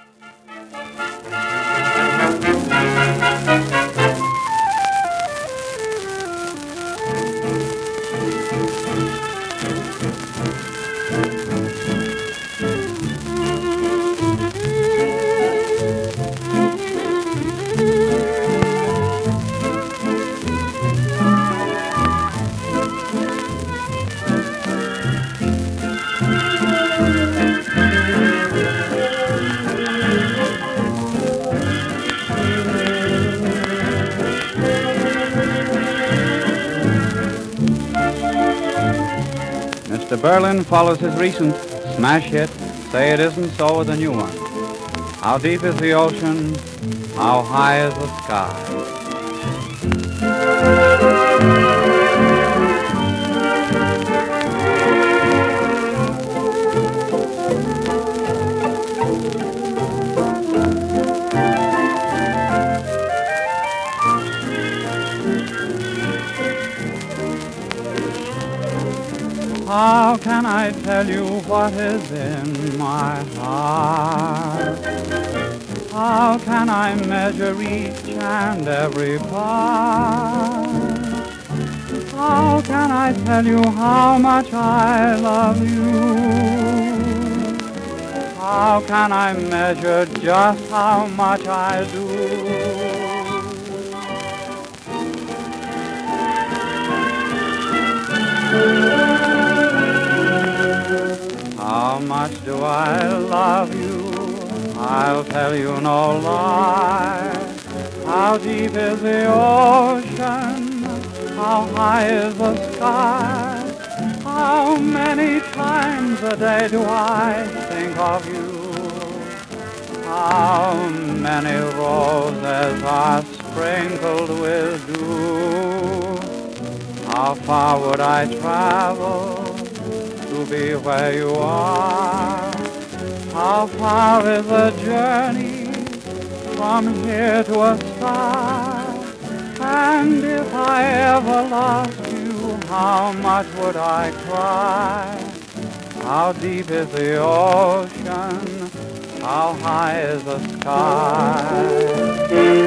Mr. Berlin follows his recent smash hit, Say It Isn't So, with a new one. How deep is the ocean? How high is the sky? How can I tell you what is in my heart? How can I measure each and every part? How can I tell you how much I love you? How can I measure just how much I do? How much do I love you? I'll tell you no lie. How deep is the ocean? How high is the sky? How many times a day do I think of you? How many roses are sprinkled with dew? How far would I travel to be where you are? How far is the journey from here to a star? And if I ever lost you, how much would I cry? How deep is the ocean? How high is the sky?